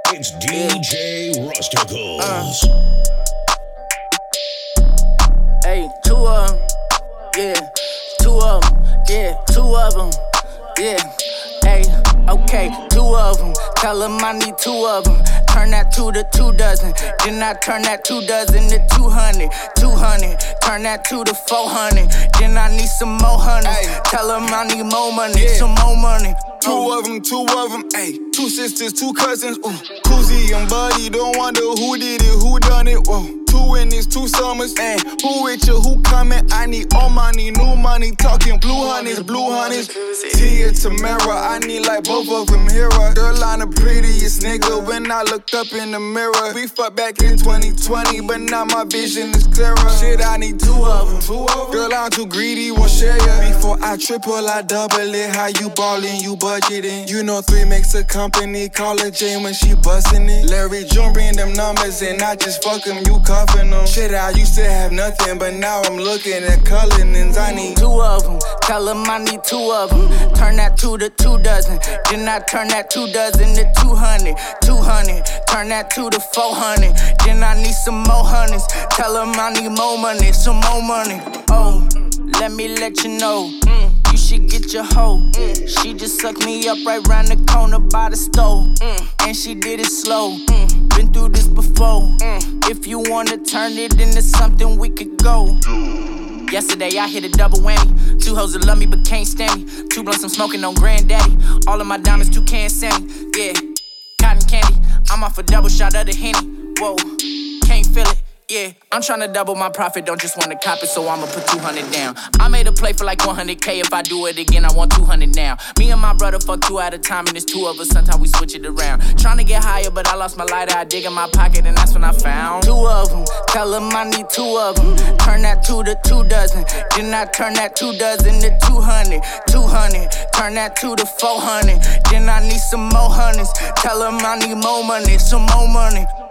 It's DJ Rusticles. Hey, two of them, yeah, two of them, yeah, two of them, yeah. Hey, okay, two of them. Tell them I need two of them. Turn that 2 to 2 dozen. Then I turn that 2 dozen to 200. 200. Turn that 2 to 400. Then I need some more hundreds. Tell them I need more money, some more money. Two of them, ayy. 2 sisters, 2 cousins, ooh. Koozie and Buddy, don't wonder who did it, who done it, whoa. 2 in this, 2 summers, ayy. Who with you, who coming? I need old money, new money, talking blue honeys, blue honeys. Tia Tamara, I need like both of them here. Girl, I'm the prettiest nigga when I looked up in the mirror. We fucked back in 2020, but now my vision is clearer. Shit, I need 2 of them. Girl, I'm too greedy, won't share ya. Before I triple, I double it. How you ballin', you budgeting. You know 3 makes a company, call her Jane when she bustin' it. Larry June bring them numbers and I just fuck them, you cuffin' them. Shit, I used to have nothing, but now I'm looking at Cullinans. I need 2 of them. Tell them I need 2 of them. Turn that 2 to 2 dozen. Then I turn that 2 dozen to 200. 200. Turn that 2 to 400. Then I need some more hundreds. Tell them I need more money, some more money. Oh, let me let you know. You should get your hoe. She just sucked me up right round the corner by the stove. And she did it slow. Been through this before. If you wanna turn it into something, we could go. Yesterday I hit a double whammy. 2 hoes that love me but can't stand me. 2 blunts I'm smoking on granddaddy. All of my diamonds 2 cans Sammy. Yeah, cotton candy. I'm off a double shot of the Henny. Whoa, can't feel it. Yeah, I'm tryna double my profit, don't just wanna cop it, so I'ma put 200 down. I made a play for like 100K, if I do it again, I want 200 now. Me and my brother fuck 2 at a time, and it's 2 of us, sometimes we switch it around. Tryna get higher, but I lost my lighter, I dig in my pocket, and that's when I found 2 of them. Tell them I need 2 of them. Turn that 2 to 2 dozen. Then I turn that 2 dozen to 200. 200. Turn that 2 to 400. Then I need some more hundreds. Tell them I need more money, some more money.